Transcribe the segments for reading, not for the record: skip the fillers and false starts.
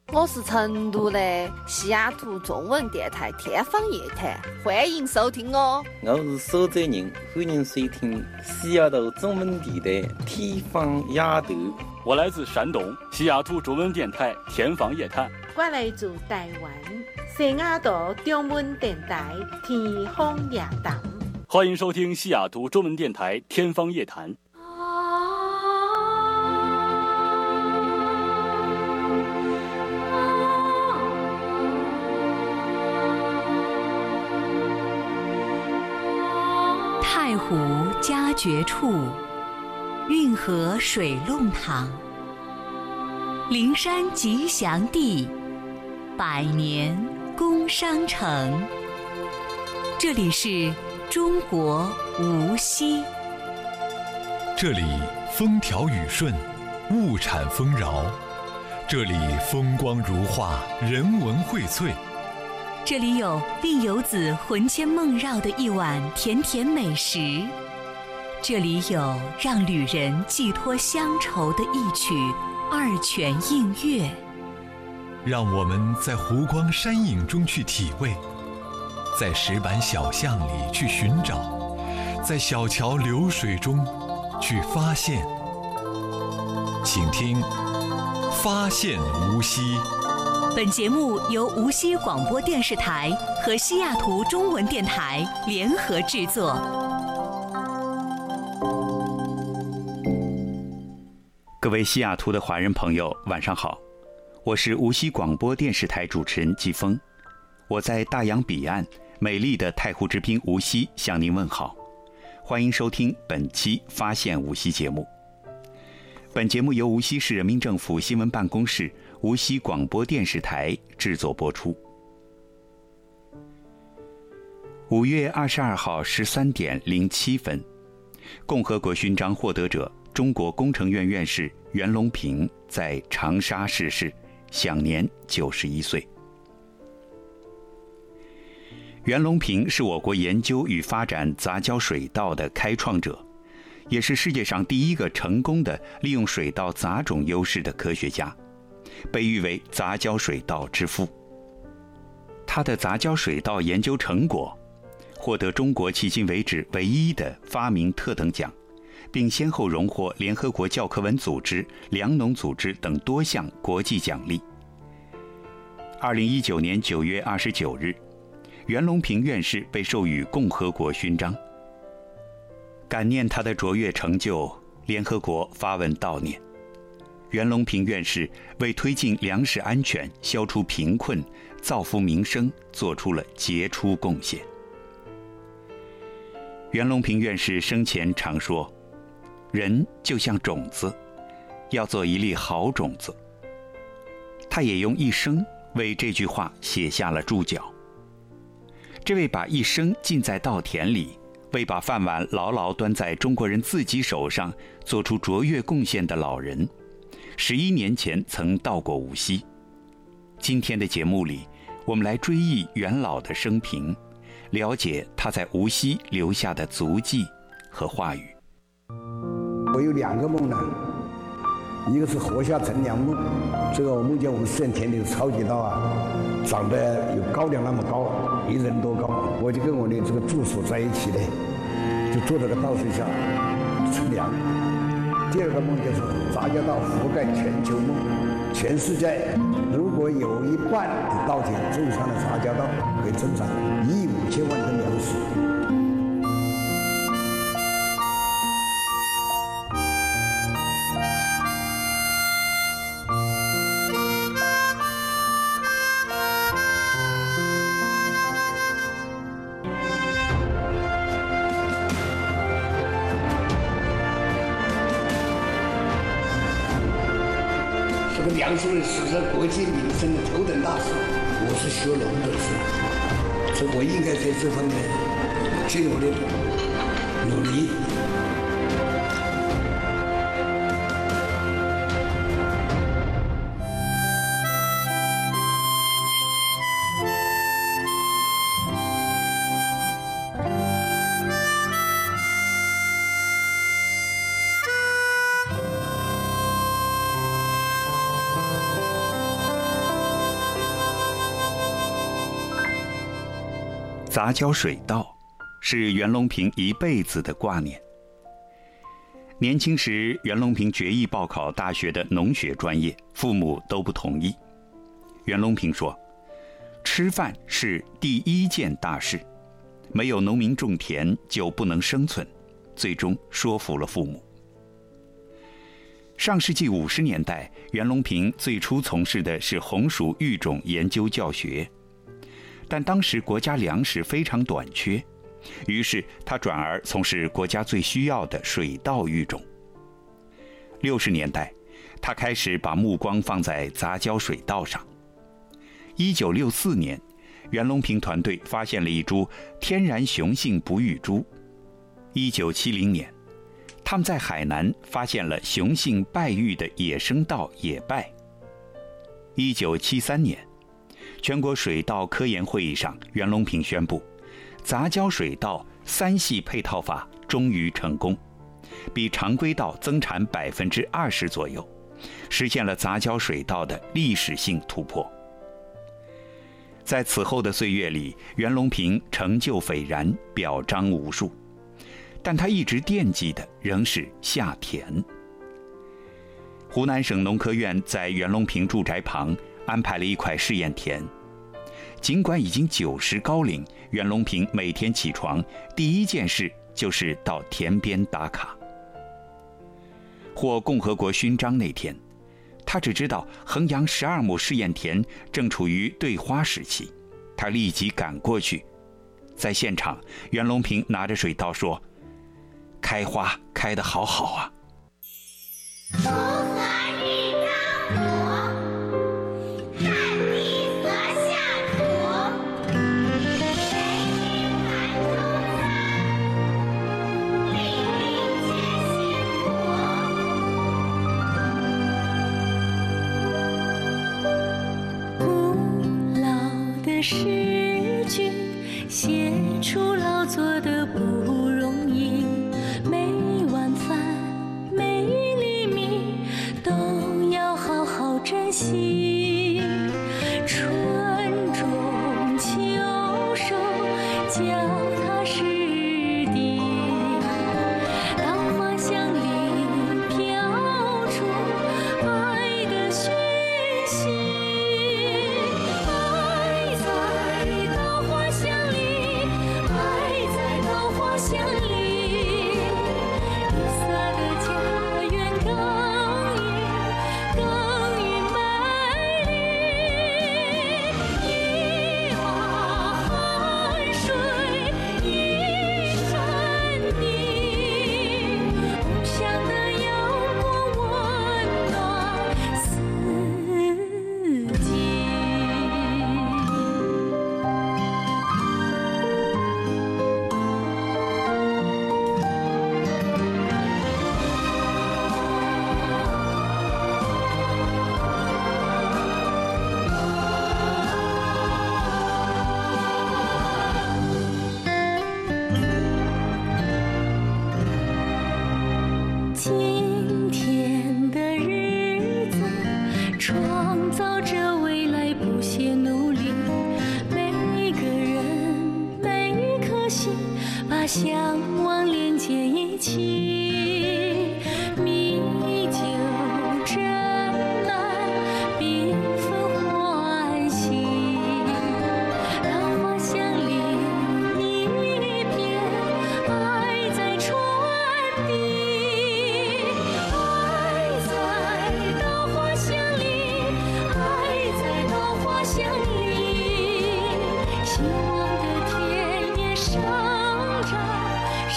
我是成都的西雅图中文电台天方夜谭，欢迎收听哦。 我是苏州人，欢迎收听西雅图中文电台天方夜谭。 我来自山东西雅图中文电台天方夜谭。 我来自台湾西雅图中文电台天方夜谭。 欢迎收听西雅图中文电台天方夜谭。 太湖佳绝处，运河水弄堂，灵山吉祥地，百年工商城。这里是中国无锡。 这里风调雨顺，物产丰饶。这里风光如画，人文荟萃。 这里有令游子魂牵梦绕的一碗甜甜美食，这里有让旅人寄托乡愁的一曲二泉映月。 让我们在湖光山影中去体味，在石板小巷里去寻找，在小桥流水中去发现。请听《发现无锡》。 本节目由无锡广播电视台和西雅图中文电台联合制作。 各位西雅图的华人朋友，晚上好，我是无锡广播电视台主持人季风，我在大洋彼岸美丽的太湖之滨无锡向您问好，欢迎收听本期《发现无锡》节目。本节目由无锡市人民政府新闻办公室、无锡广播电视台制作播出。5月22号13点07分，共和国勋章获得者中国工程院院士袁隆平在长沙逝世，享年91岁。袁隆平是我国研究与发展杂交水稻的开创者，也是世界上第一个成功的利用水稻杂种优势的科学家，被誉为杂交水稻之父。他的杂交水稻研究成果获得中国迄今为止唯一的发明特等奖，并先后荣获联合国教科文组织、粮农组织等多项国际奖励。2019年9月29日，袁隆平院士被授予共和国勋章。感念他的卓越成就，联合国发文悼念。袁隆平院士为推进粮食安全、消除贫困、造福民生做出了杰出贡献。袁隆平院士生前常说，人就像种子，要做一粒好种子。他也用一生为这句话写下了注脚。这位把一生浸在稻田里，为把饭碗牢牢端在中国人自己手上做出卓越贡献的老人，11年前曾到过无锡。今天的节目里，我们来追忆袁老的生平，了解他在无锡留下的足迹和话语。 我有2个梦呢，一个是活下乘凉梦，这个我梦见我们实验田里的超级稻啊，长得有高粱那么高，一人多高，我就跟我的这个助手在一起的，就坐在这个稻穗下乘凉。第2个梦就是杂交稻覆盖全球梦，全世界如果有一半的稻田种上了杂交稻，可以增产1亿5千万吨粮食。这个粮食问题是国计民生的头等大事，我是学农的事，所以我应该在这方面尽我的努力。 杂交水稻是袁隆平一辈子的挂念。年轻时，袁隆平决意报考大学的农学专业，父母都不同意。袁隆平说，吃饭是第一件大事，没有农民种田就不能生存，最终说服了父母。上世纪50年代，袁隆平最初从事的是红薯育种研究教学，但当时国家粮食非常短缺，于是他转而从事国家最需要的水稻育种。60年代，他开始把目光放在杂交水稻上。1964年，袁隆平团队发现了一株天然雄性不育株。1970年，他们在海南发现了雄性败育的野生稻野败。1973年，全国水稻科研会议上，袁隆平宣布，杂交水稻3系配套法终于成功，比常规稻增产20%左右，实现了杂交水稻的历史性突破。在此后的岁月里，袁隆平成就斐然，表彰无数，但他一直惦记的仍是下田。湖南省农科院在袁隆平住宅旁安排了一块试验田。尽管已经90高龄，袁隆平每天起床第一件事就是到田边打卡。获共和国勋章那天，他只知道衡阳12亩试验田正处于对花时期，他立即赶过去。在现场，袁隆平拿着水稻说：“开花开得好好啊！” 诗句写出劳作的不容易，每碗饭每粒米都要好好珍惜。春种秋收，脚踏实地，稻花香里飘出爱的讯息。今天的日子，创造着未来，不懈努力。每个人，每一颗心，把向往连接一起。米酒斟满，缤纷欢喜。稻花香里一片爱在传递。希望的田野生长，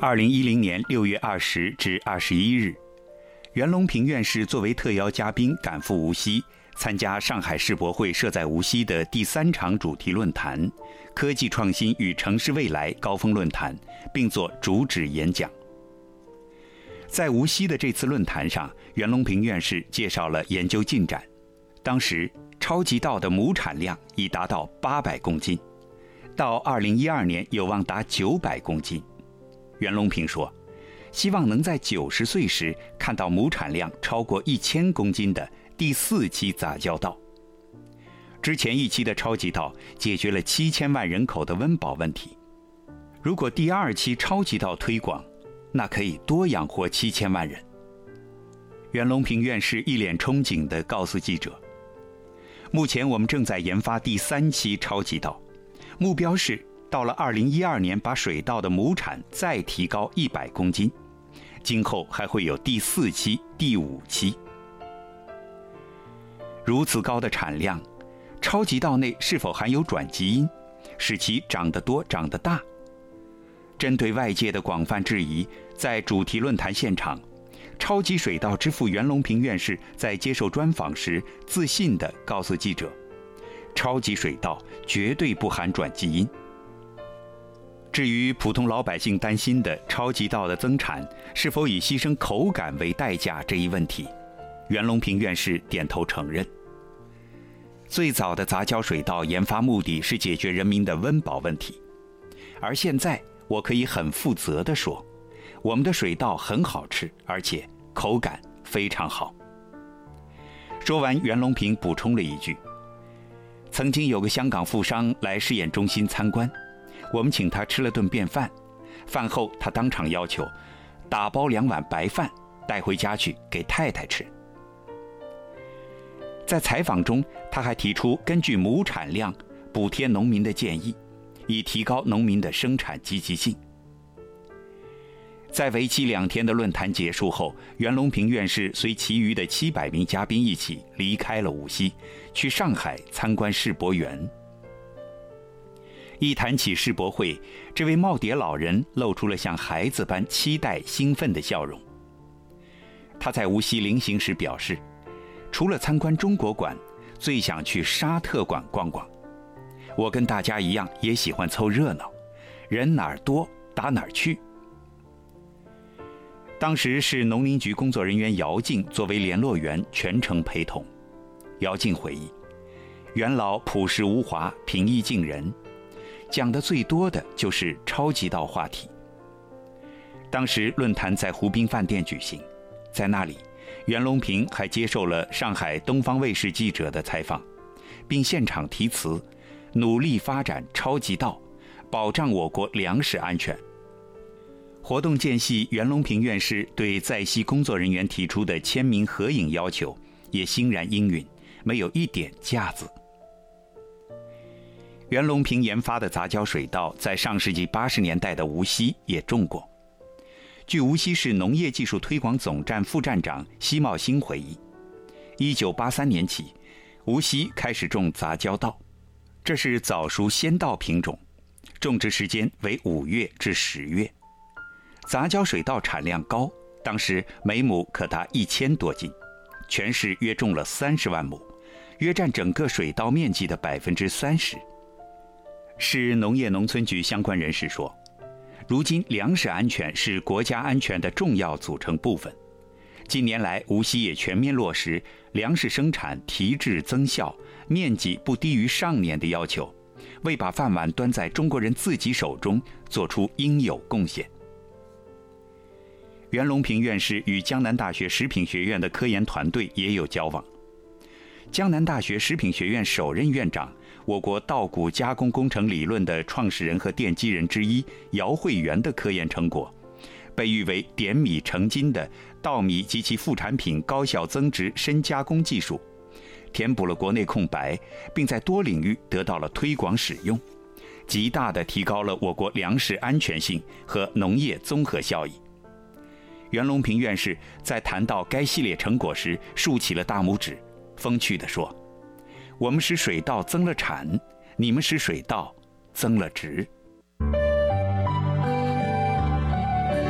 2010年6月20至21日，袁隆平院士作为特邀嘉宾赶赴无锡，参加上海世博会设在无锡的第3场主题论坛“科技创新与城市未来”高峰论坛，并作主旨演讲。在无锡的这次论坛上，袁隆平院士介绍了研究进展。当时超级稻的亩产量已达到800公斤，到2012年有望达900公斤。袁隆平说，希望能在90岁时看到亩产量超过1000公斤的第4期杂交稻。之前1期的超级稻解决了7000万人口的温饱问题，如果第2期超级稻推广，那可以多养活7000万人。袁隆平院士一脸憧憬地告诉记者，目前我们正在研发第3期超级稻，目标是到了2012年把水稻的亩产再提高100公斤，今后还会有第4期、第5期。如此高的产量，超级稻内是否含有转基因，使其长得多、长得大？针对外界的广泛质疑，在主题论坛现场，超级水稻之父袁隆平院士在接受专访时自信地告诉记者，超级水稻绝对不含转基因。至于普通老百姓担心的超级稻的增产是否以牺牲口感为代价这一问题，袁隆平院士点头承认。最早的杂交水稻研发目的是解决人民的温饱问题，而现在我可以很负责地说，我们的水稻很好吃，而且口感非常好。说完，袁隆平补充了一句，曾经有个香港富商来试验中心参观，我们请他吃了顿便饭，饭后他当场要求打包2碗白饭带回家去给太太吃。在采访中，他还提出根据亩产量补贴农民的建议，以提高农民的生产积极性。在为期2天的论坛结束后，袁隆平院士随其余的700名嘉宾一起离开了无锡，去上海参观世博园。一谈起世博会，这位耄耋老人露出了像孩子般期待兴奋的笑容。他在无锡临行时表示，除了参观中国馆，最想去沙特馆逛逛。我跟大家一样，也喜欢凑热闹，人哪儿多打哪儿去。当时是农林局工作人员姚静作为联络员全程陪同。姚静回忆，袁老朴实无华，平易近人，讲的最多的就是超级稻话题。当时论坛在湖滨饭店举行，在那里袁隆平还接受了上海东方卫视记者的采访，并现场题词，努力发展超级稻，保障我国粮食安全。活动间隙，袁隆平院士对在西工作人员提出的签名合影要求也欣然应允，没有一点架子。袁隆平研发的杂交水稻在上世纪80年代的无锡也种过。据无锡市农业技术推广总站副站长奚茂兴回忆，1983年起，无锡开始种杂交稻，这是早熟先稻品种，种植时间为5月至10月。杂交水稻产量高，当时每亩可达1000多斤，全市约种了30万亩，约占整个水稻面积的30%。市农业农村局相关人士说，如今粮食安全是国家安全的重要组成部分。近年来，无锡也全面落实粮食生产提质增效、面积不低于上年的要求，为把饭碗端在中国人自己手中做出应有贡献。袁隆平院士与江南大学食品学院的科研团队也有交往。江南大学食品学院首任院长，我国稻谷加工工程理论的创始人和奠基人之一姚惠元的科研成果，被誉为点米成金的稻米及其副产品高效增值深加工技术，填补了国内空白，并在多领域得到了推广使用，极大地提高了我国粮食安全性和农业综合效益。袁隆平院士在谈到该系列成果时竖起了大拇指，风趣地说，我们使水稻增了产，你们使水稻增了值。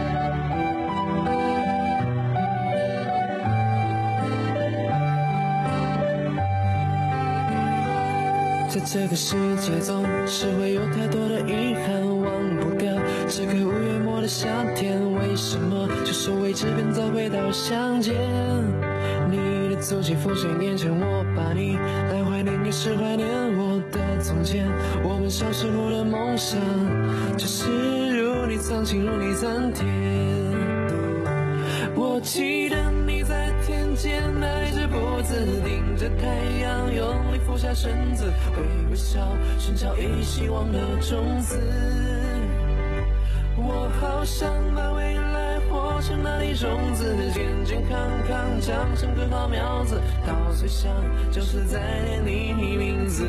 在这个世界总是会有太多的遗憾，忘不掉这个5月末的夏天，为什么就是为这边再回到相见？你的足迹浮现眼前，我把你来怀念，也是怀念我的从前。我们小时候的梦想，就是如你藏情，如你藏甜。我记得你在田间挨着脖子，盯着太阳，用力俯下身子，微笑寻找一希望的种子。我好想把未来活成那粒种子，健健康康长成棵好苗子，到最想就是在念你名字。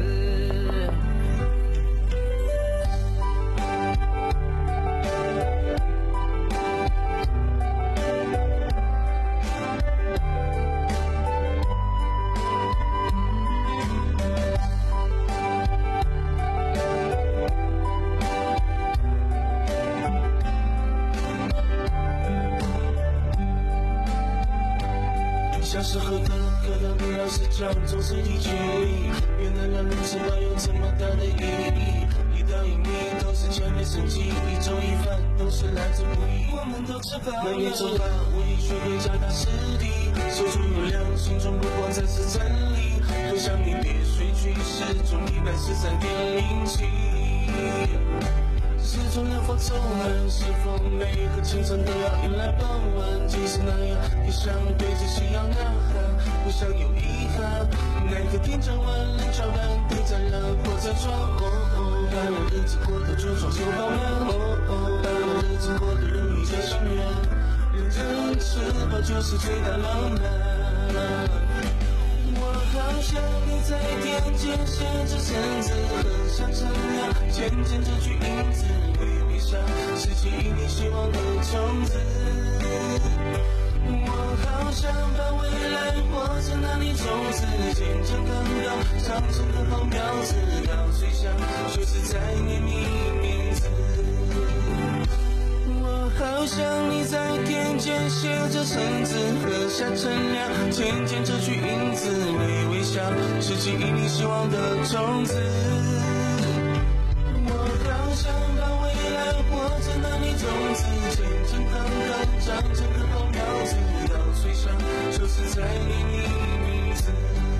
小时候的课堂的老师讲总是提距离，原来让人知道有这么大的意义。一道一米都是强烈生机，一粥一饭都是来自不易。我们都吃饱了，也走吧，我已学会脚踏实地，手中有粮，心中不光才是真理。多想你别睡去，始终113.07。始终能否充满？是否每个清晨都要迎来傍晚？即使那样，也想对着夕阳呐喊，不想有遗憾。那个天将晚人照亮，对在燃火在窗。把我日子过得就双手饱满。把我日子过得如你的心愿，认真吃饱就是最大浪漫。好像你在田间写着生字，喝下乘凉，渐渐这句影子，微微笑，拾起一粒希望的种子。我好想把未来活成那粒种子，健健康康长成棵好苗子，到最想就是在念你名字。我好像你在田间写着生字，喝下乘凉，渐渐这句影子，微微笑，拾起一粒希望的种子。我好想把未来活成那粒种子，健健康康长成棵好苗子，到最想就是在念你名字。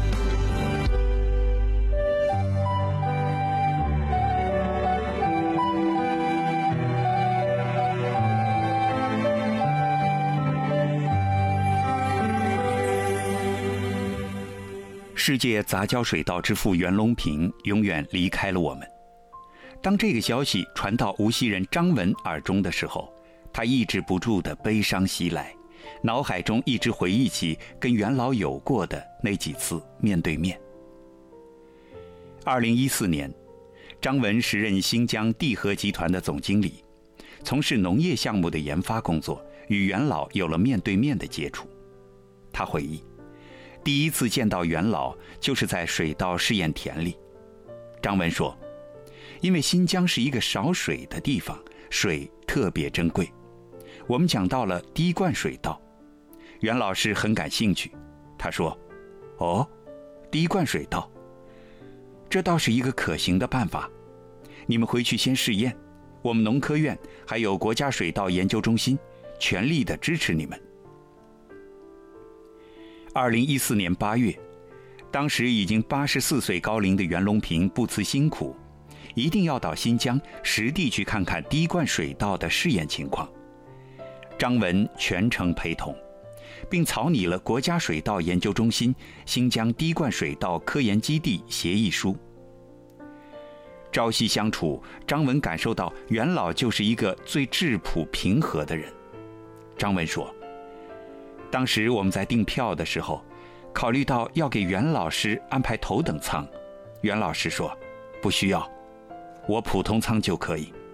世界杂交水稻之父袁隆平永远离开了我们。当这个消息传到无锡人张文耳中的时候，他抑制不住的悲伤袭来，脑海中一直回忆起跟袁老有过的那几次面对面。2014年，张文时任新疆地核集团的总经理，从事农业项目的研发工作，与袁老有了面对面的接触。他回忆，第一次见到袁老就是在水稻试验田里。张文说，因为新疆是一个少水的地方，水特别珍贵。我们讲到了滴灌水稻，袁老师很感兴趣。他说，哦，滴灌水稻，这倒是一个可行的办法。你们回去先试验，我们农科院还有国家水稻研究中心全力的支持你们。2014年8月，当时已经84岁高龄的袁隆平不辞辛苦，一定要到新疆实地去看看滴灌水稻的试验情况。张文全程陪同，并草拟了国家水稻研究中心新疆滴灌水稻科研基地协议书。朝夕相处，张文感受到袁老就是一个最质朴平和的人。张文说，当时我们在订票的时候，考虑到要给袁老师安排头等舱，袁老师说不需要，我普通舱就可以。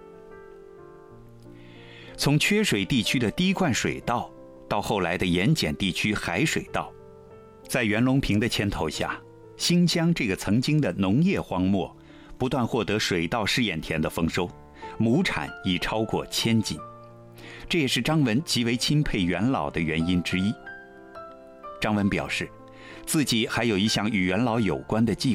从缺水地区的滴灌水稻到后来的盐碱地区海水稻，在袁隆平的牵头下，新疆这个曾经的农业荒漠不断获得水稻试验田的丰收，亩产已超过1000斤。这也是张文极为钦佩袁老的原因之一。张文表示，自己还有一项与袁老有关的计划，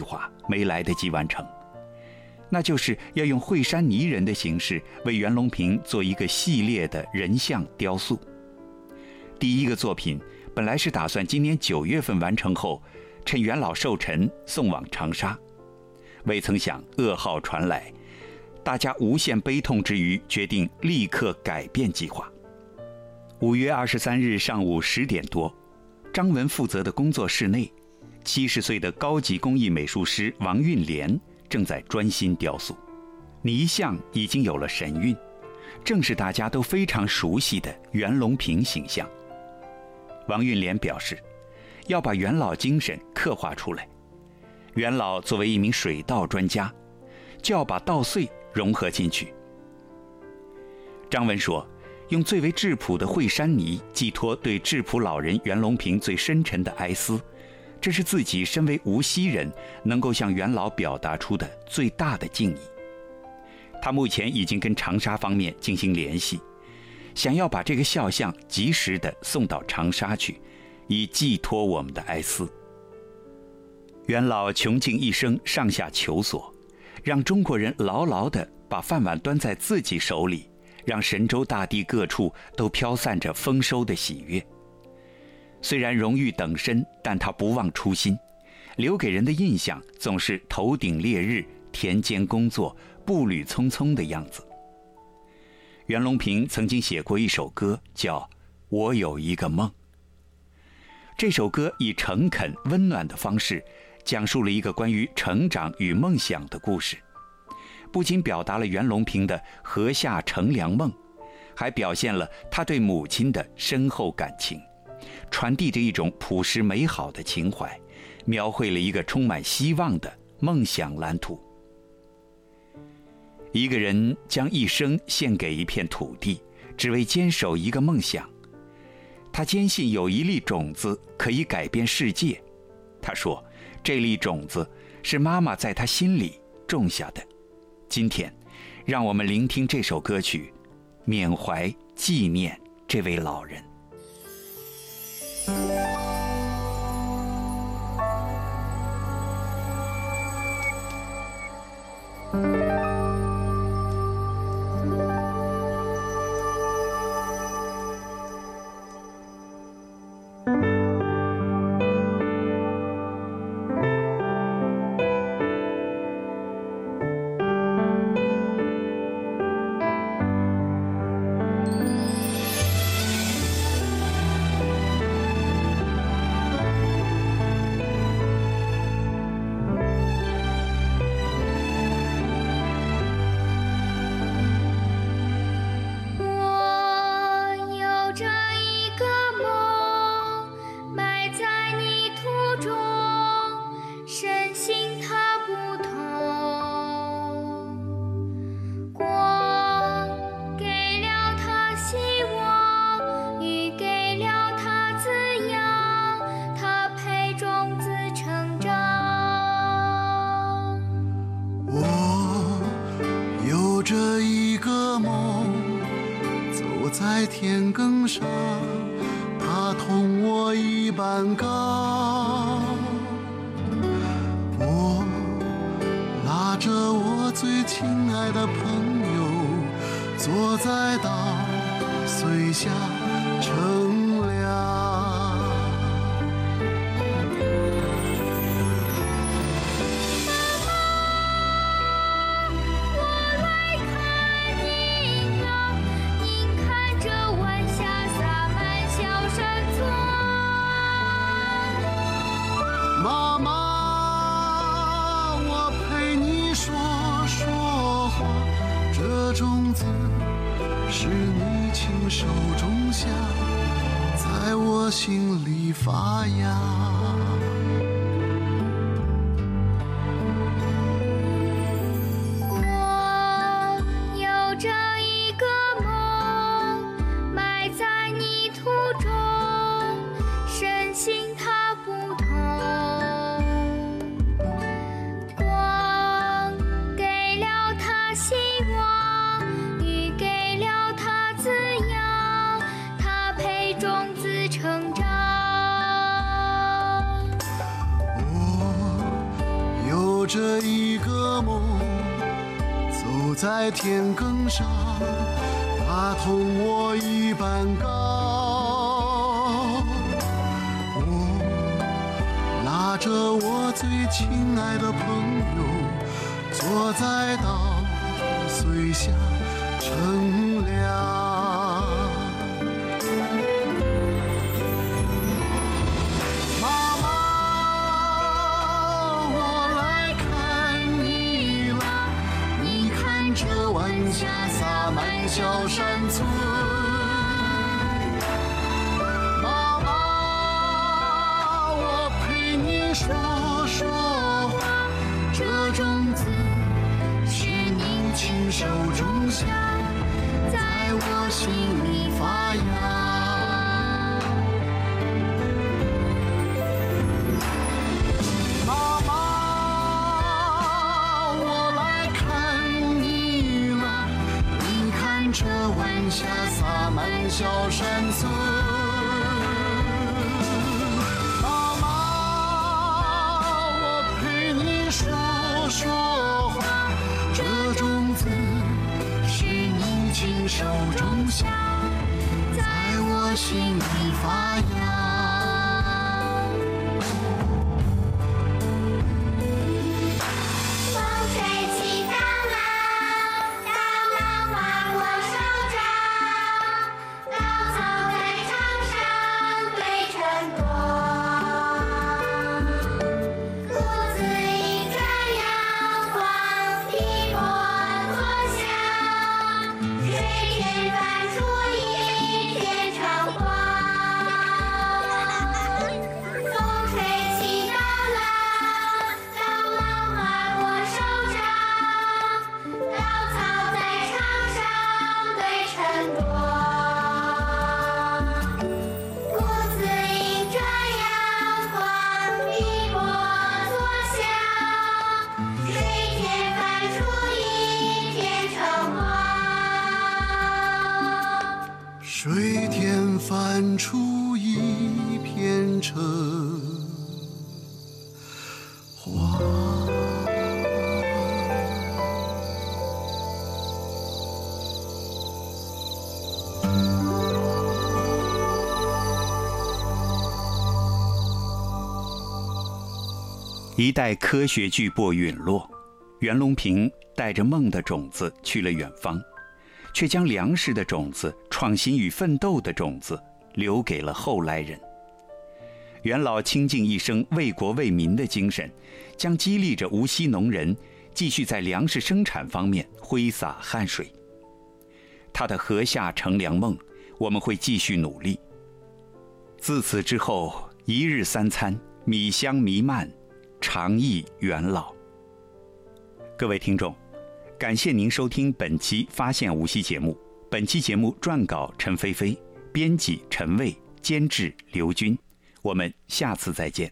没来得及完成，那就是要用惠山泥人的形式为袁隆平做一个系列的人像雕塑。第一个作品本来是打算今年9月份完成后，趁袁老寿辰送往长沙，未曾想噩耗传来，大家无限悲痛之余，决定立刻改变计划。5月23日上午10点多，张文负责的工作室内，70岁的高级工艺美术师王运莲正在专心雕塑，泥像已经有了神韵，正是大家都非常熟悉的袁隆平形象。王运莲表示，要把元老精神刻画出来。元老作为一名水稻专家，就要把稻穗融合进去。张文说，用最为质朴的惠山泥寄托对质朴老人袁隆平最深沉的哀思，这是自己身为无锡人能够向元老表达出的最大的敬意。他目前已经跟长沙方面进行联系，想要把这个肖像及时地送到长沙去，以寄托我们的哀思。元老穷尽一生上下求索，让中国人牢牢地把饭碗端在自己手里，让神州大地各处都飘散着丰收的喜悦。虽然荣誉等身，但他不忘初心，留给人的印象总是头顶烈日，田间工作，步履匆匆的样子。袁隆平曾经写过一首歌，叫《我有一个梦》。这首歌以诚恳温暖的方式，讲述了一个关于成长与梦想的故事，不仅表达了袁隆平的禾下乘凉梦，还表现了他对母亲的深厚感情，传递着一种朴实美好的情怀，描绘了一个充满希望的梦想蓝图。一个人将一生献给一片土地，只为坚守一个梦想。他坚信有一粒种子可以改变世界。他说，这粒种子是妈妈在他心里种下的。今天，让我们聆听这首歌曲，缅怀纪念这位老人。 在田埂上，他同我一般高。我拉着我最亲爱的朋友，坐在稻穗下乘凉。妈妈，我陪你说说话，这种子是你亲手种下，在我心里发芽。 我有着一个梦，埋在泥土中，深信它不同。 着一个梦，走在田埂上，它同我一般高。我拉着我最亲爱的朋友，坐在稻穗下乘凉。下洒满小山村，妈妈，我陪你说说话，这种子是你亲手种下，在我心里发芽。下洒满小山村，妈妈，我陪你说说话，这种子是你亲手种下，在我心里发芽。水田翻出一片橙花。 一代科学巨擘陨落，袁隆平带着梦的种子去了远方，却将粮食的种子、创新与奋斗的种子留给了后来人。袁老倾尽一生为国为民的精神，将激励着无锡农人继续在粮食生产方面挥洒汗水。他的禾下乘凉梦，我们会继续努力。自此之后，一日三餐，米香弥漫，长忆袁老。各位听众，感谢您收听本期发现无锡节目。本期节目撰稿陈菲菲，编辑陈卫，监制刘军。我们下次再见。